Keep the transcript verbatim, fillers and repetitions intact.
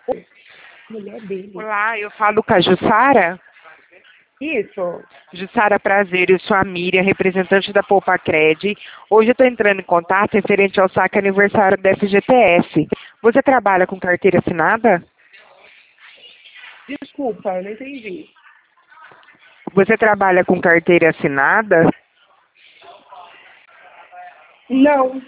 Oi, mulher dele. Olá, eu falo com a Jussara. Isso. Jussara, prazer, eu sou a Miriam, representante da Poupacred. Hoje eu estou entrando em contato referente ao saque aniversário da F G T S. Você trabalha com carteira assinada? Desculpa, eu não entendi. Você trabalha com carteira assinada? Não.